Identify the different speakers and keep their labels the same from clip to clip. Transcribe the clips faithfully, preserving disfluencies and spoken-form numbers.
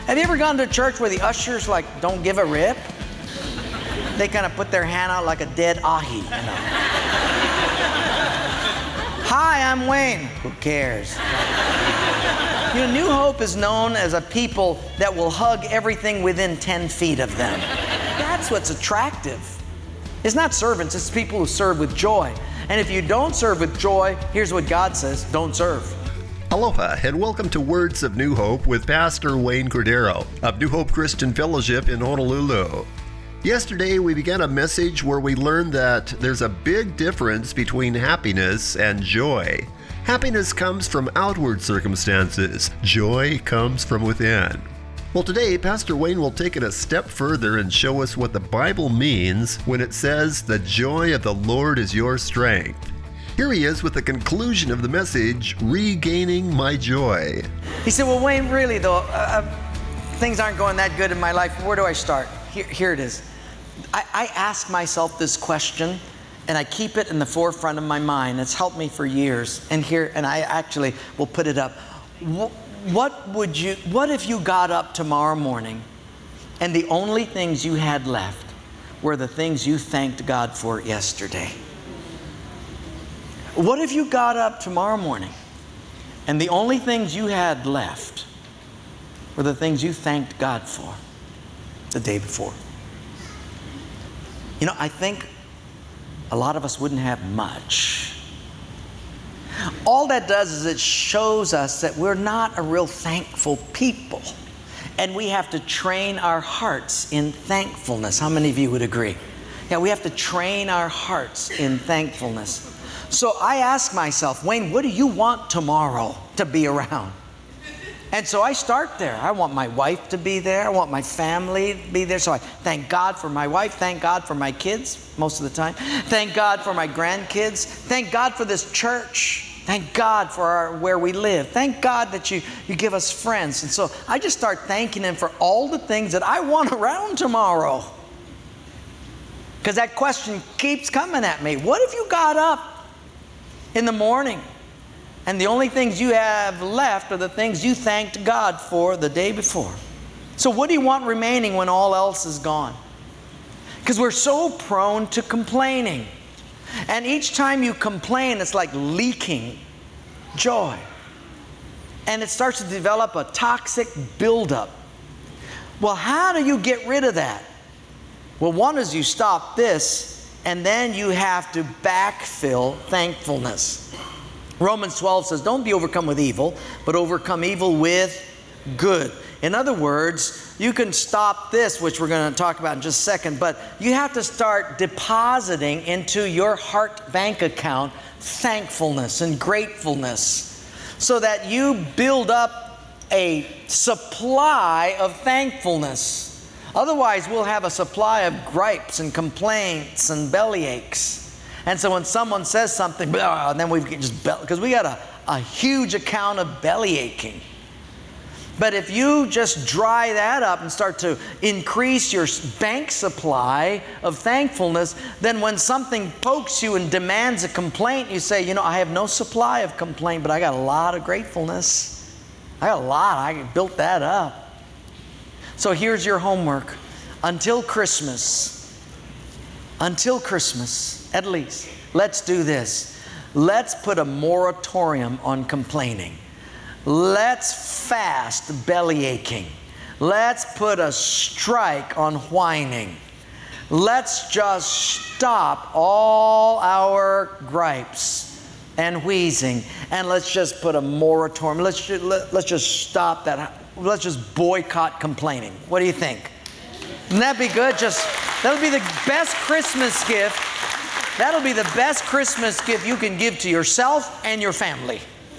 Speaker 1: Have you ever gone to a church where the ushers like don't give a rip? They kind of put their hand out like a dead ahi, you know. Hi, I'm Wayne. Who cares? You know, New Hope is known as a people that will hug everything within ten feet of them. That's what's attractive. It's not servants, it's people who serve with joy. And if you don't serve with joy, here's what God says, don't serve.
Speaker 2: Aloha, and welcome to Words of New Hope with Pastor Wayne Cordero of New Hope Christian Fellowship in Honolulu. Yesterday, we began a message where we learned that there's a big difference between happiness and joy. Happiness comes from outward circumstances. Joy comes from within. Well, today, Pastor Wayne will take it a step further and show us what the Bible means when it says, "The joy of the Lord is your strength." Here he is with the conclusion of the message, Regaining My Joy.
Speaker 1: He said, well, Wayne, really though, uh, things aren't going that good in my life. Where do I start? Here, here it is. I, I ask myself this question, and I keep it in the forefront of my mind. It's helped me for years. And here, and I actually will put it up. What would you, what if you got up tomorrow morning and the only things you had left were the things you thanked God for yesterday? What if you got up tomorrow morning and the only things you had left were the things you thanked God for the day before? You know, I think a lot of us wouldn't have much. All that does is it shows us that we're not a real thankful people. And we have to train our hearts in thankfulness. How many of you would agree? Yeah, we have to train our hearts in thankfulness. So I ask myself, Wayne, what do you want tomorrow to be around? And so I start there. I want my wife to be there. I want my family to be there. So I thank God for my wife. Thank God for my kids most of the time. Thank God for my grandkids. Thank God for this church. Thank God for our, where we live. Thank God that you, you give us friends. And so I just start thanking Him for all the things that I want around tomorrow. Because that question keeps coming at me. What if you got up in the morning and the only things you have left are the things you thanked God for the day before? So what do you want remaining when all else is gone? Because we're so prone to complaining. And each time you complain, it's like leaking joy. And it starts to develop a toxic buildup. Well, how do you get rid of that? Well, one is you stop this, and then you have to backfill thankfulness. Romans twelve says, don't be overcome with evil, but overcome evil with good. In other words, you can stop this, which we're going to talk about in just a second, but you have to start depositing into your heart bank account thankfulness and gratefulness so that you build up a supply of thankfulness. Otherwise, we'll have a supply of gripes and complaints and belly aches. And so when someone says something, blah, and then we just, because we got a, a huge account of belly aching. But if you just dry that up and start to increase your bank supply of thankfulness, then when something pokes you and demands a complaint, you say, you know, I have no supply of complaint, but I got a lot of gratefulness. I got a lot. I built that up. So here's your homework. Until Christmas, until Christmas, at least, let's do this. Let's put a moratorium on complaining. Let's fast belly aching. Let's put a strike on whining. Let's just stop all our gripes and wheezing, and let's just put a moratorium. Let's just, let, let's just stop that. Let's just boycott complaining. What do you think? Wouldn't that be good? Just, that'll be the best Christmas gift. That'll be the best Christmas gift you can give to yourself and your family.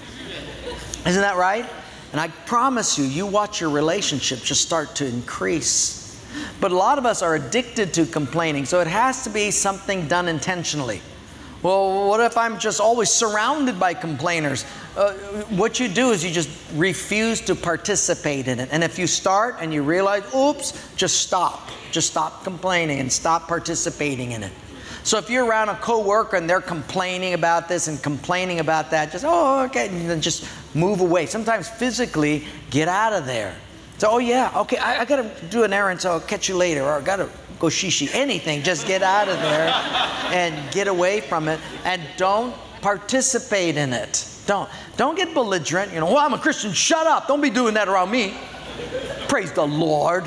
Speaker 1: Isn't that right? And I promise you, you watch your relationship just start to increase. But a lot of us are addicted to complaining, so it has to be something done intentionally. Well, what if I'm just always surrounded by complainers? Uh, what you do is you just refuse to participate in it. And if you start and you realize, oops, just stop. Just stop complaining and stop participating in it. So if you're around a coworker and they're complaining about this and complaining about that, just, oh, okay, and then just move away. Sometimes physically, get out of there. So, oh yeah, okay, I, I got to do an errand, so I'll catch you later, or I got to go shishi, anything. Just get out of there and get away from it, and don't participate in it. Don't. Don't get belligerent. You know, well, I'm a Christian, shut up. Don't be doing that around me. Praise the Lord.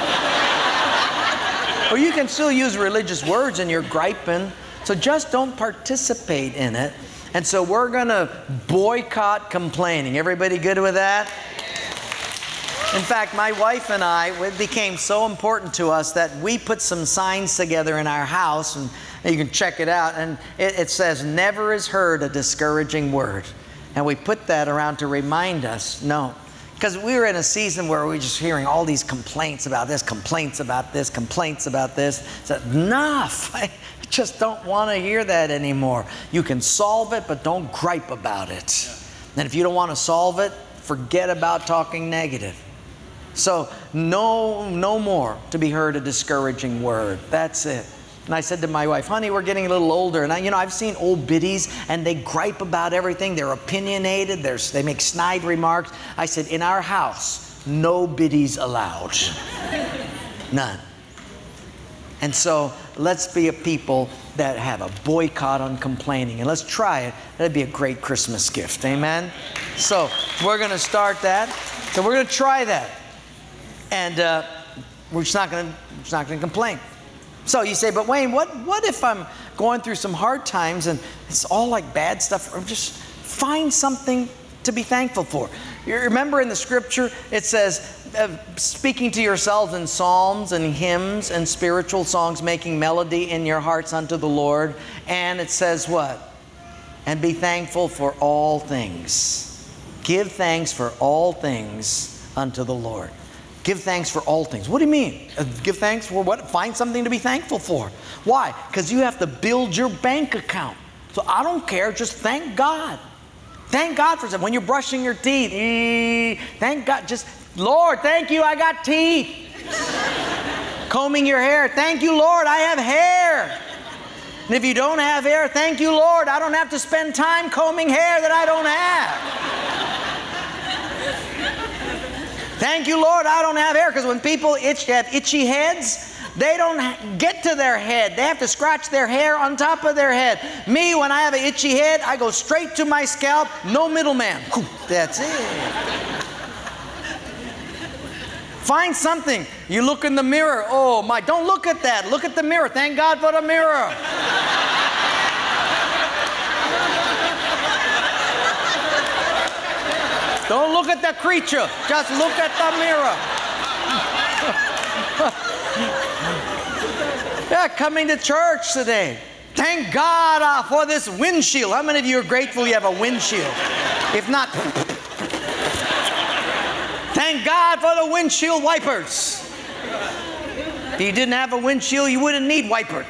Speaker 1: Or you can still use religious words and you're griping. So just don't participate in it. And so we're going to boycott complaining. Everybody good with that? In fact, my wife and I, it became so important to us that we put some signs together in our house, and you can check it out, and it, it says, never is heard a discouraging word. And we put that around to remind us, no. Because we were in a season where we were just hearing all these complaints about this, complaints about this, complaints about this. So, enough. I just don't want to hear that anymore. You can solve it, but don't gripe about it. And if you don't want to solve it, forget about talking negative. So no, no more to be heard a discouraging word. That's it. And I said to my wife, honey, we're getting a little older. And I, you know, I've seen old biddies and they gripe about everything. They're opinionated. They're, they make snide remarks. I said, in our house, no biddies allowed. None. And so let's be a people that have a boycott on complaining. And let's try it. That'd be a great Christmas gift. Amen? So we're going to start that. So we're going to try that. And uh, we're just not going to just not going to complain. So you say, but Wayne, what, what if I'm going through some hard times and it's all like bad stuff? Or just find something to be thankful for. You remember in the scripture, it says, uh, speaking to yourselves in psalms and hymns and spiritual songs, making melody in your hearts unto the Lord. And it says what? And be thankful for all things. Give thanks for all things unto the Lord. Give thanks for all things. What do you mean? Uh, give thanks for what? Find something to be thankful for. Why? Because you have to build your bank account. So I don't care. Just thank God. Thank God for something. When you're brushing your teeth, ee, thank God. Just, Lord, thank you, I got teeth. Combing your hair. Thank you, Lord, I have hair. And if you don't have hair, thank you, Lord, I don't have to spend time combing hair that I don't have. Thank you, Lord, I don't have hair. Because when people itch, have itchy heads, they don't get to their head. They have to scratch their hair on top of their head. Me, when I have an itchy head, I go straight to my scalp, no middleman. That's it. Find something. You look in the mirror. Oh my, don't look at that. Look at the mirror. Thank God for the mirror. Don't look at the creature. Just look at the mirror. Yeah, coming to church today. Thank God uh, for this windshield. How many of you are grateful you have a windshield? If not, thank God for the windshield wipers. If you didn't have a windshield, you wouldn't need wipers.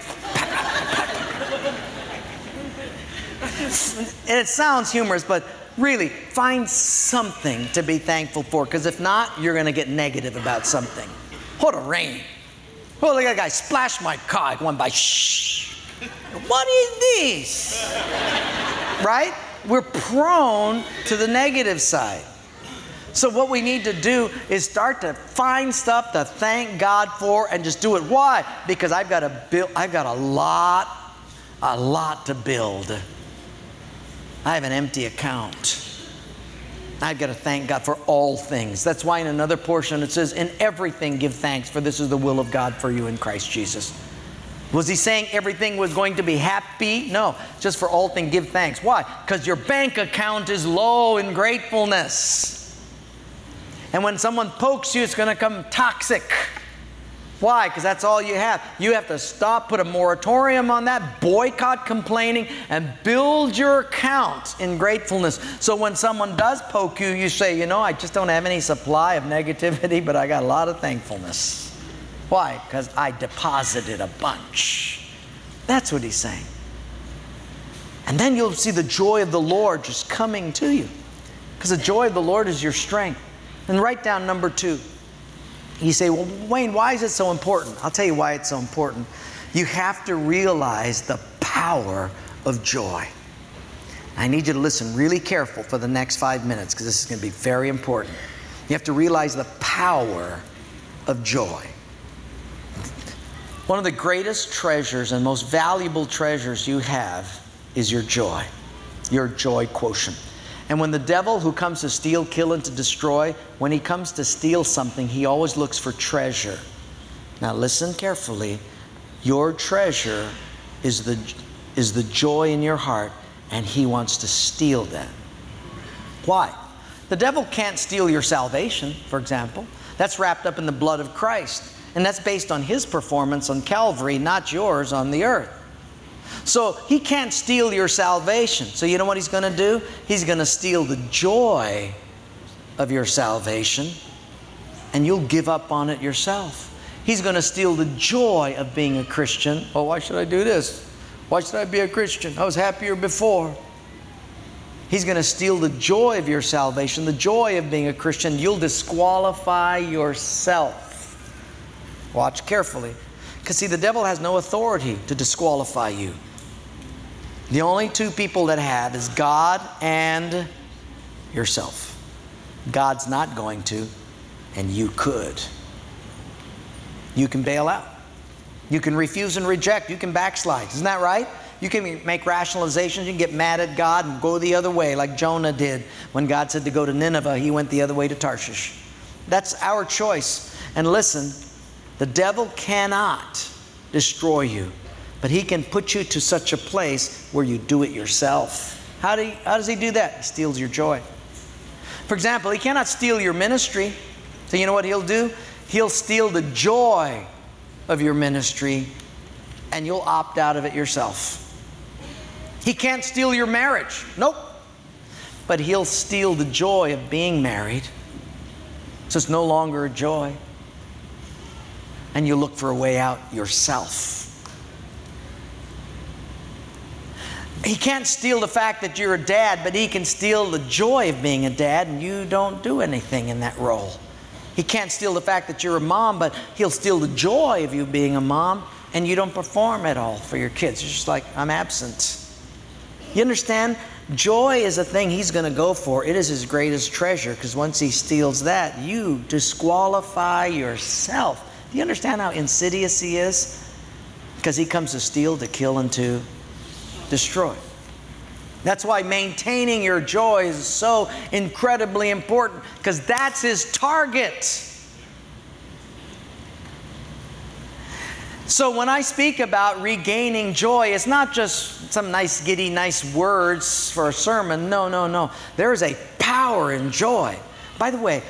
Speaker 1: And it sounds humorous, but really, find something to be thankful for, because if not, you're going to get negative about something. What a rain. Oh, look at that guy splashed my car. I went by, shh. What is this? Right? We're prone to the negative side. So what we need to do is start to find stuff to thank God for and just do it. Why? Because I've got to build, I've got a lot, a lot to build. I have an empty account. I've got to thank God for all things. That's why in another portion it says, in everything give thanks, for this is the will of God for you in Christ Jesus. Was he saying everything was going to be happy? No, just for all things give thanks. Why? Because your bank account is low in gratefulness. And when someone pokes you, it's going to come toxic. Why? Because that's all you have. You have to stop, put a moratorium on that, boycott complaining, and build your account in gratefulness. So when someone does poke you, you say, you know, I just don't have any supply of negativity, but I got a lot of thankfulness. Why? Because I deposited a bunch. That's what he's saying. And then you'll see the joy of the Lord just coming to you. Because the joy of the Lord is your strength. And write down number two. You say, well, Wayne, why is it so important? I'll tell you why it's so important. You have to realize the power of joy. I need you to listen really careful for the next five minutes because this is going to be very important. You have to realize the power of joy. One of the greatest treasures and most valuable treasures you have is your joy, your joy quotient. And when the devil, who comes to steal, kill, and to destroy, when he comes to steal something, he always looks for treasure. Now listen carefully. Your treasure is the, is the joy in your heart, and he wants to steal that. Why? The devil can't steal your salvation, for example. That's wrapped up in the blood of Christ. And that's based on his performance on Calvary, not yours on the earth. So he can't steal your salvation. So you know what he's going to do? He's going to steal the joy of your salvation, and you'll give up on it yourself. He's going to steal the joy of being a Christian. Oh, why should I do this? Why should I be a Christian? I was happier before. He's going to steal the joy of your salvation, the joy of being a Christian. You'll disqualify yourself. Watch carefully. Because see, the devil has no authority to disqualify you. The only two people that have is God and yourself. God's not going to, and you could. You can bail out. You can refuse and reject. You can backslide. Isn't that right? You can make rationalizations. You can get mad at God and go the other way like Jonah did. When God said to go to Nineveh, he went the other way to Tarshish. That's our choice. And listen, the devil cannot destroy you, but he can put you to such a place where you do it yourself. How, do he, how does he do that? He steals your joy. For example, he cannot steal your ministry. So you know what he'll do? He'll steal the joy of your ministry, and you'll opt out of it yourself. He can't steal your marriage. Nope. But he'll steal the joy of being married. So it's no longer a joy. And you look for a way out yourself. He can't steal the fact that you're a dad, but he can steal the joy of being a dad, and you don't do anything in that role. He can't steal the fact that you're a mom, but he'll steal the joy of you being a mom, and you don't perform at all for your kids. You're just like, I'm absent. You understand? Joy is a thing he's going to go for. It is his greatest treasure, because once he steals that, you disqualify yourself. Do you understand how insidious he is? Because he comes to steal, to kill, and to destroy. That's why maintaining your joy is so incredibly important, because that's his target. So when I speak about regaining joy, it's not just some nice, giddy, nice words for a sermon. No, no, no. There is a power in joy. By the way,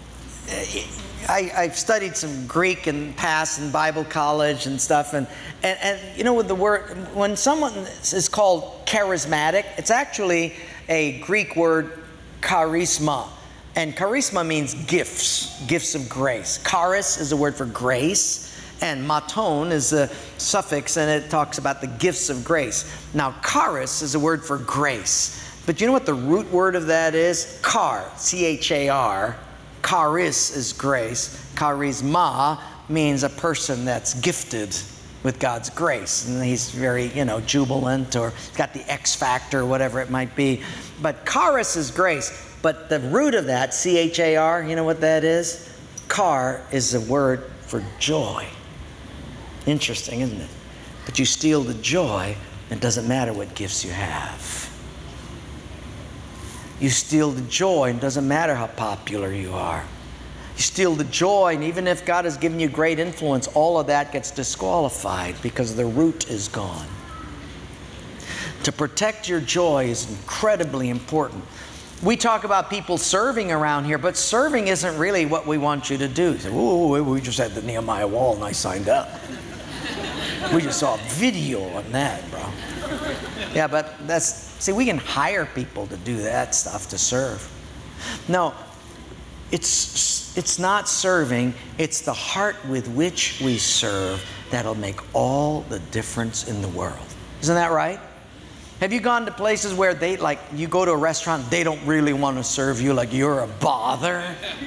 Speaker 1: I, I've studied some Greek and past in Bible college and stuff, and, and, and you know, with the word, when someone is called charismatic, it's actually a Greek word, charisma. And charisma means gifts, gifts of grace. Charis is a word for grace, and maton is a suffix, and it talks about the gifts of grace. Now, charis is a word for grace. But you know what the root word of that is? Char, C H A R. Charis is grace. Charisma means a person that's gifted with God's grace. And he's very, you know, jubilant, or got the X factor, whatever it might be. But charis is grace. But the root of that, C H A R, you know what that is? Char is a word for joy. Interesting, isn't it? But you steal the joy, it doesn't matter what gifts you have. You steal the joy, and it doesn't matter how popular you are. You steal the joy, and even if God has given you great influence, all of that gets disqualified because the root is gone. To protect your joy is incredibly important. We talk about people serving around here, but serving isn't really what we want you to do. You say, "Ooh, we just had the Nehemiah wall and I signed up. We just saw a video on that, bro." Yeah, but that's, see, we can hire people to do that stuff, to serve. No, it's, it's not serving, it's the heart with which we serve that'll make all the difference in the world. Isn't that right? Have you gone to places where they, like, you go to a restaurant, they don't really want to serve you, like you're a bother?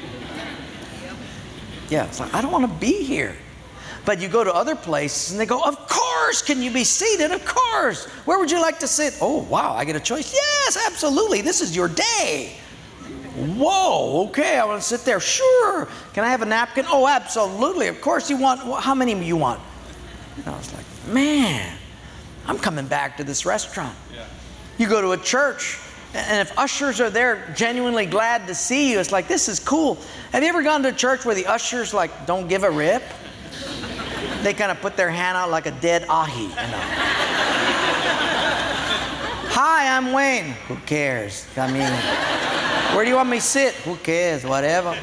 Speaker 1: Yeah, it's like, I don't want to be here. But you go to other places and they go, of course, can you be seated? Of course. Where would you like to sit? Oh, wow, I get a choice. Yes, absolutely. This is your day. whoa, okay, I want to sit there. Sure. Can I have a napkin? Oh, absolutely. Of course you want. How many do you want? And I was like, man, I'm coming back to this restaurant. Yeah. You go to a church, and if ushers are there genuinely glad to see you, it's like, this is cool. Have you ever gone to a church where the ushers like don't give a rip? They kind of put their hand out like a dead ahi, you know. Hi, I'm Wayne. Who cares? I mean, where do you want me to sit? Who cares? Whatever.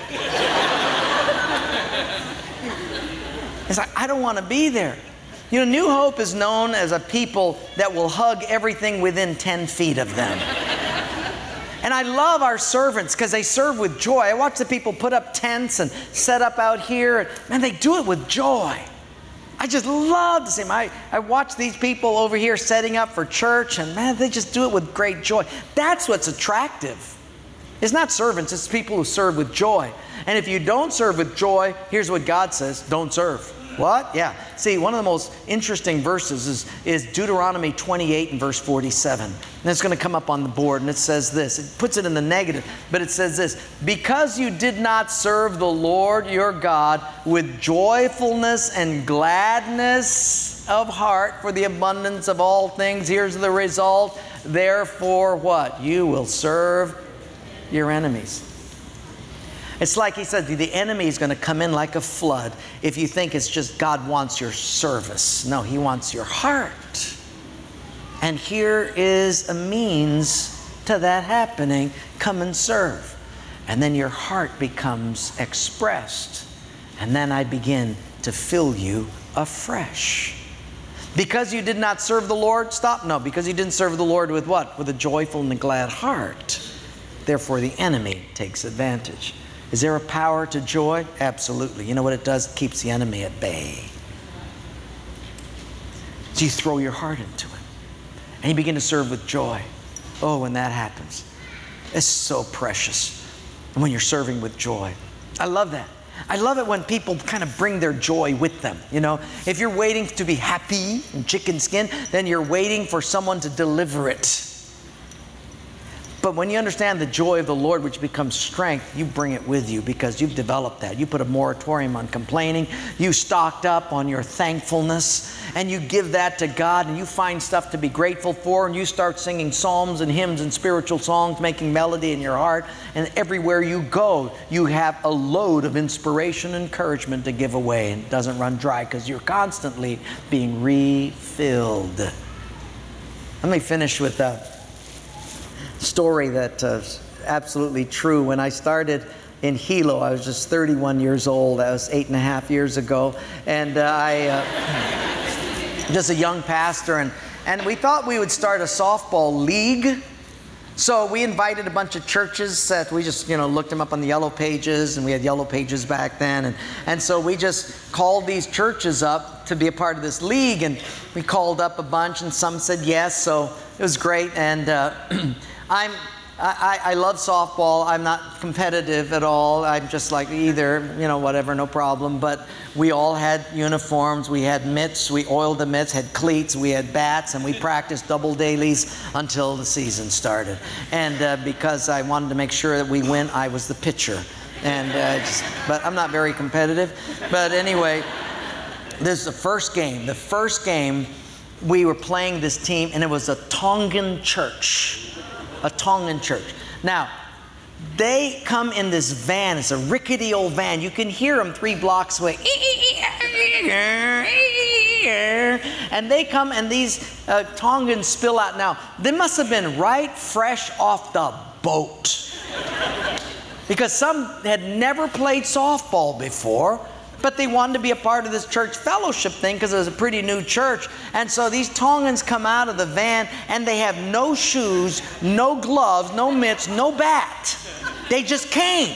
Speaker 1: It's like, I don't want to be there. You know, New Hope is known as a people that will hug everything within ten feet of them. And I love our servants because they serve with joy. I watch the people put up tents and set up out here. And, man, they do it with joy. I just love to see them. I, I watch these people over here setting up for church, and man, they just do it with great joy. That's what's attractive. It's not servants, it's people who serve with joy. And if you don't serve with joy, here's what God says, don't serve. What? Yeah. See, one of the most interesting verses is, is Deuteronomy twenty-eight and verse forty-seven. And it's going to come up on the board, and it says this. It puts it in the negative, but it says this. Because you did not serve the Lord your God with joyfulness and gladness of heart for the abundance of all things, here's the result. Therefore, what? You will serve your enemies. It's like he said, the enemy is going to come in like a flood if you think it's just God wants your service. No, he wants your heart. And here is a means to that happening. Come and serve. And then your heart becomes expressed. And then I begin to fill you afresh. Because you did not serve the Lord, stop. No, because you didn't serve the Lord with what? With a joyful and a glad heart. Therefore, the enemy takes advantage. Is there a power to joy? Absolutely. You know what it does? It keeps the enemy at bay. So you throw your heart into it. And you begin to serve with joy. Oh, when that happens, it's so precious. And when you're serving with joy. I love that. I love it when people kind of bring their joy with them. You know, if you're waiting to be happy and chicken skin, then you're waiting for someone to deliver it. But when you understand the joy of the Lord, which becomes strength, you bring it with you because you've developed that. You put a moratorium on complaining. You stocked up on your thankfulness. And you give that to God, and you find stuff to be grateful for, and you start singing psalms and hymns and spiritual songs, making melody in your heart. And everywhere you go, you have a load of inspiration and encouragement to give away. And it doesn't run dry because you're constantly being refilled. Let me finish with that story that uh, is absolutely true. When I started in Hilo, I was just thirty-one years old. That was eight and a half years ago. And uh, I, uh, just a young pastor, and, and we thought we would start a softball league. So we invited a bunch of churches that we just, you know, looked them up on the yellow pages, and we had yellow pages back then. And, and so we just called these churches up to be a part of this league, and we called up a bunch, and some said yes. So it was great. And uh, I'm, I, I love softball. I'm not competitive at all. I'm just like either, you know, whatever, no problem. But we all had uniforms. We had mitts. We oiled the mitts, had cleats. We had bats, and we practiced double dailies until the season started. And uh, because I wanted to make sure that we win, I was the pitcher. And uh, just, but I'm not very competitive. But anyway, this is the first game. The first game, we were playing this team, and it was a Tongan church. A Tongan church. Now, they come in this van. It's a rickety old van. You can hear them three blocks away. And they come, and these uh, Tongans spill out. Now, they must have been right fresh off the boat. Because some had never played softball before, but they wanted to be a part of this church fellowship thing because it was a pretty new church. And so these Tongans come out of the van, and they have no shoes, no gloves, no mitts, no bat. They just came.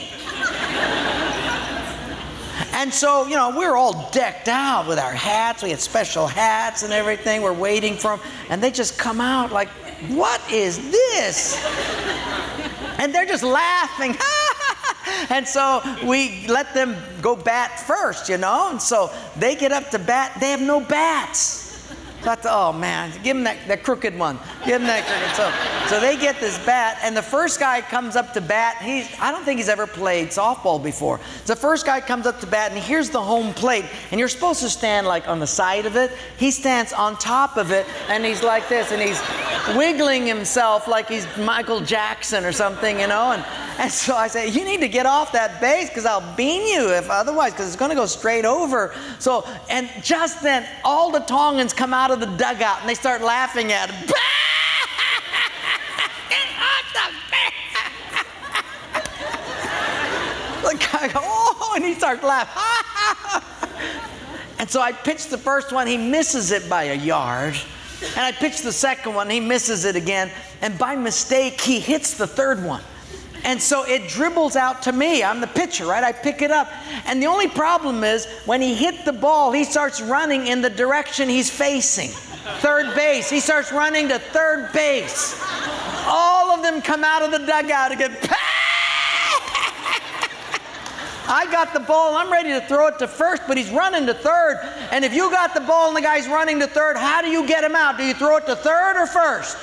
Speaker 1: And so, you know, we were all decked out with our hats. We had special hats and everything. We're waiting for them. And they just come out like, what is this? And they're just laughing. And so we let them go bat first, you know. And so they get up to bat. They have no bats. So I thought, oh man, give him that, that crooked one. Give him that crooked. So, so they get this bat, and the first guy comes up to bat. He's, I don't think he's ever played softball before. The first guy comes up to bat, and here's the home plate, and you're supposed to stand like on the side of it. He stands on top of it, and he's like this, and he's wiggling himself like he's Michael Jackson or something, you know. And, and so I say, you need to get off that base because I'll bean you if otherwise, because it's going to go straight over. So, and just then, all the Tongans come out of the dugout and they start laughing at him. The guy goes, oh, and he starts laughing. And so I pitch the first one, he misses it by a yard. And I pitch the second one, he misses it again. And by mistake, he hits the third one. And so it dribbles out to me. I'm the pitcher, right? I pick it up. And the only problem is when he hit the ball, he starts running in the direction he's facing. Third base. He starts running to third base. All of them come out of the dugout again. I got the ball, I'm ready to throw it to first, but he's running to third. And if you got the ball and the guy's running to third, how do you get him out? Do you throw it to third or first?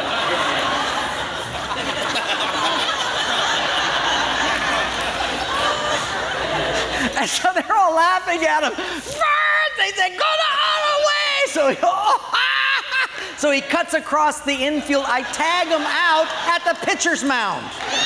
Speaker 1: And so they're all laughing at him. First, they said, go the other way. So he, oh, so he cuts across the infield. I tag him out at the pitcher's mound.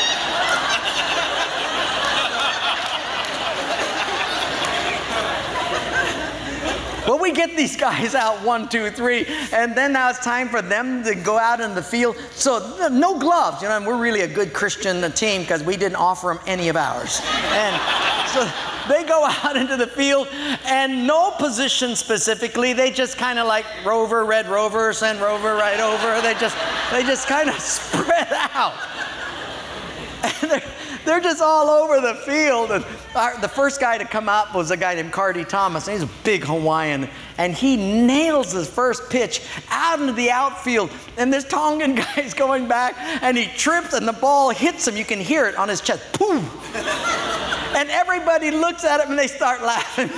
Speaker 1: Well, we get these guys out, one, two, three, and then now it's time for them to go out in the field. So no gloves, you know, and we're really a good Christian team because we didn't offer them any of ours. And so they go out into the field, and no position specifically. They just kind of like rover, red rover, send rover, right over. They just, they just kind of spread out. And they're, they're just all over the field. And our, the first guy to come out was a guy named Cardi Thomas. And he's a big Hawaiian. And he nails his first pitch out into the outfield. And this Tongan guy's going back, and he trips, and the ball hits him. You can hear it on his chest. Poof! And everybody looks at him, and they start laughing.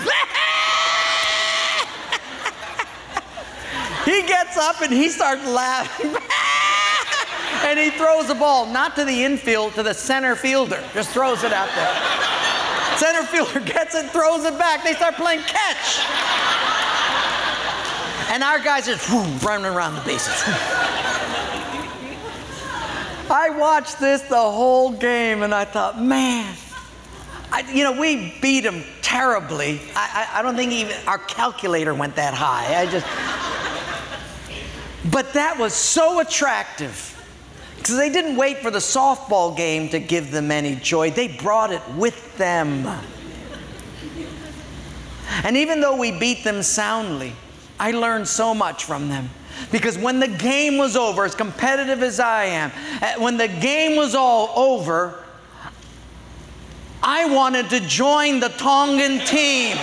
Speaker 1: He gets up, and he starts laughing. And he throws the ball, not to the infield, to the center fielder. Just throws it out there. Center fielder gets it, throws it back. They start playing catch. And our guys are just whoo, running around the bases. I watched this the whole game, and I thought, man, I, you know, we beat them terribly. I, I, I don't think even our calculator went that high. I just, but that was so attractive. Because they didn't wait for the softball game to give them any joy. They brought it with them. And even though we beat them soundly, I learned so much from them. Because when the game was over, as competitive as I am, when the game was all over, I wanted to join the Tongan team.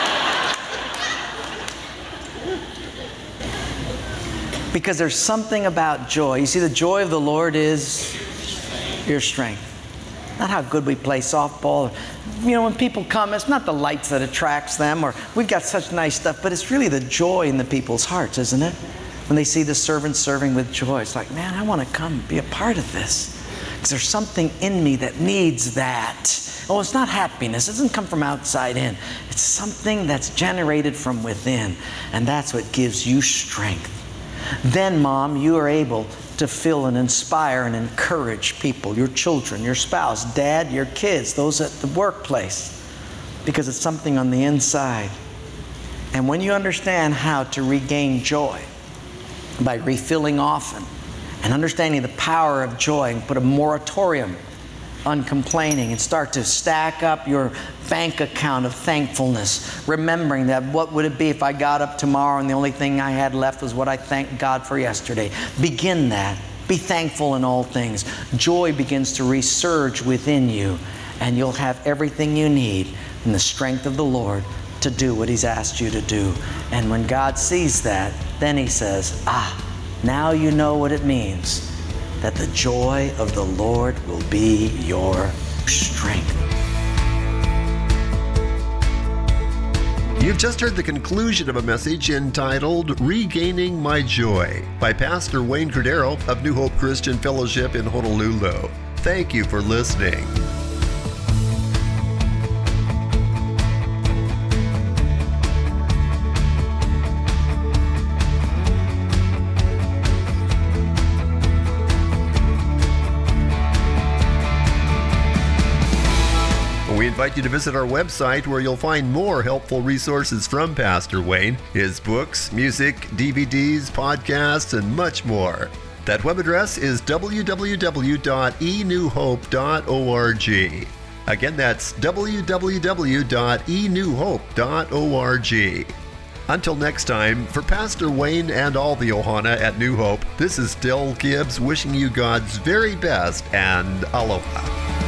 Speaker 1: Because there's something about joy. You see, the joy of the Lord is your strength. Not how good we play softball. You know, when people come, it's not the lights that attracts them, or we've got such nice stuff, but it's really the joy in the people's hearts, isn't it? When they see the servants serving with joy, it's like, man, I want to come be a part of this. Because there's something in me that needs that. Oh, it's not happiness. It doesn't come from outside in. It's something that's generated from within. And that's what gives you strength. Then, Mom, you are able to fill and inspire and encourage people, your children, your spouse, Dad, your kids, those at the workplace, because it's something on the inside. And when you understand how to regain joy by refilling often and understanding the power of joy, and put a moratorium on complaining and start to stack up your bank account of thankfulness, remembering that what would it be if I got up tomorrow and the only thing I had left was what I thanked God for yesterday. Begin that. Be thankful in all things. Joy begins to resurge within you, and you'll have everything you need in the strength of the Lord to do what He's asked you to do. And when God sees that, then He says, ah, now you know what it means that the joy of the Lord will be your strength.
Speaker 2: You've just heard the conclusion of a message entitled Regaining My Joy by Pastor Wayne Cordero of New Hope Christian Fellowship in Honolulu. Thank you for listening. We invite you to visit our website where you'll find more helpful resources from Pastor Wayne, his books, music, D V Ds, podcasts, and much more. That web address is w w w dot e new hope dot org. Again, that's w w w dot e new hope dot org. Until next time, for Pastor Wayne and all the Ohana at New Hope, this is Del Gibbs wishing you God's very best and aloha.